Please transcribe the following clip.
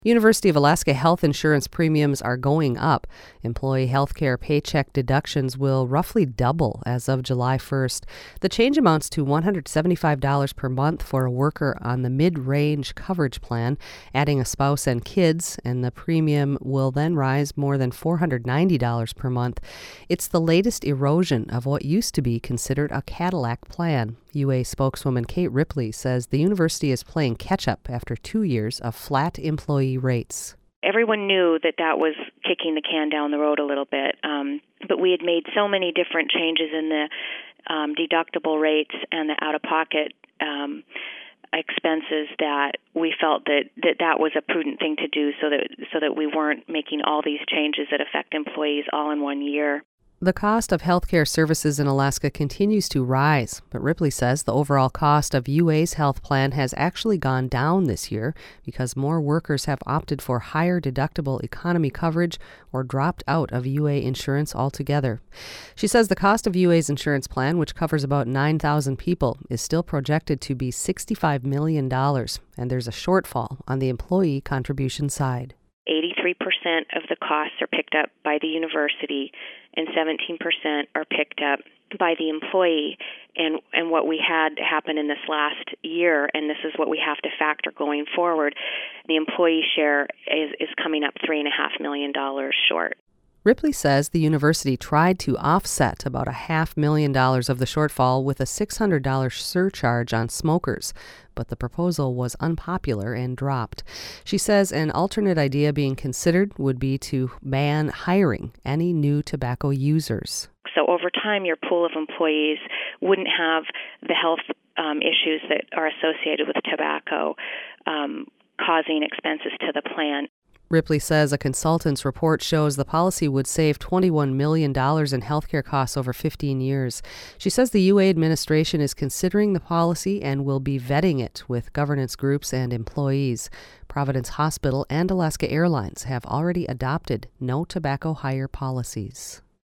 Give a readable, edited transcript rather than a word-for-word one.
University of Alaska health insurance premiums are going up. Employee health care paycheck deductions will roughly double as of July 1st. The change amounts to $175 per month for a worker on the mid-range coverage plan, adding a spouse and kids, and the premium will then rise more than $490 per month. It's the latest erosion of what used to be considered a Cadillac plan. UA spokeswoman Kate Ripley says the university is playing catch-up after 2 years of flat employee rates. Everyone knew that was kicking the can down the road a little bit, but we had made so many different changes in the deductible rates and the out-of-pocket expenses that we felt that was a prudent thing to do so that we weren't making all these changes that affect employees all in 1 year. The cost of healthcare services in Alaska continues to rise, but Ripley says the overall cost of UA's health plan has actually gone down this year because more workers have opted for higher deductible economy coverage or dropped out of UA insurance altogether. She says the cost of UA's insurance plan, which covers about 9,000 people, is still projected to be $65 million, and there's a shortfall on the employee contribution side. 83% of the costs are picked up by the university and 17% are picked up by the employee. And what we had happen in this last year, and this is what we have to factor going forward, the employee share is coming up $3.5 million short. Ripley says the university tried to offset about $500,000 of the shortfall with a $600 surcharge on smokers, but the proposal was unpopular and dropped. She says an alternate idea being considered would be to ban hiring any new tobacco users. So over time, your pool of employees wouldn't have the health issues that are associated with tobacco causing expenses to the plan. Ripley says a consultant's report shows the policy would save $21 million in healthcare costs over 15 years. She says the UA administration is considering the policy and will be vetting it with governance groups and employees. Providence Hospital and Alaska Airlines have already adopted no tobacco hire policies.